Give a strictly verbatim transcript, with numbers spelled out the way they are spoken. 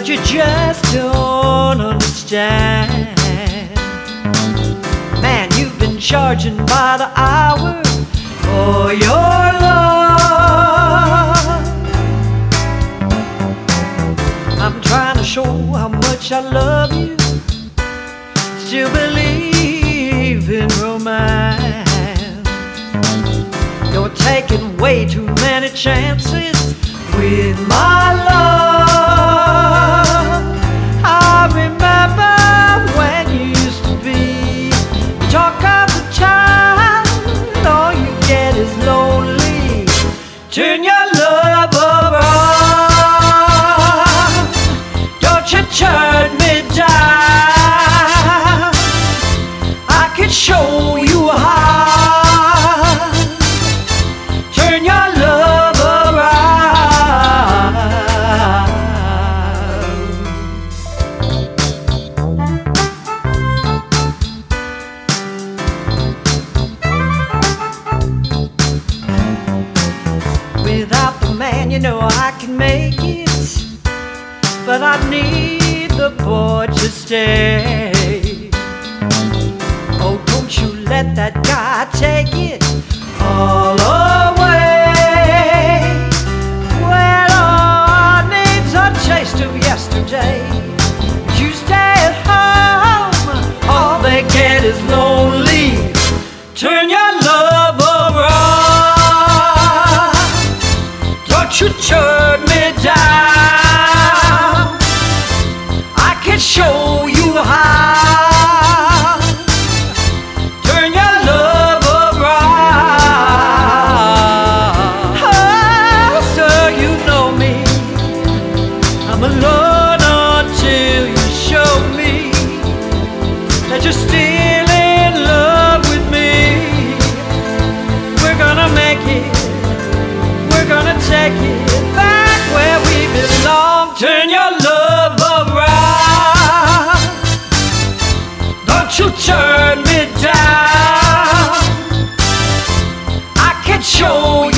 but you just don't understand. Man, you've been charging by the hour for your love. I'm trying to show how much I love you, still believe in romance. You're taking way too many chances with my love. I remember when you used to be the talk of the town, and all you get is lonely. Turn your love around, don't you turn me down. I can show you how. Turn your love without the man, you know I can make it, but I need the boy to stay. Oh, don't you let that guy take it all away. Well, all needs a taste of yesterday. You stay at home, all they get is lonely. Turn your love around, don't you turn me down. I can show you how. Turn your love around. Oh, sir, you know me, I'm alone until you show me that you're still in love with me. We're gonna make it, we're gonna take it back where we belong. Turn your love around, don't you turn me down. I can show you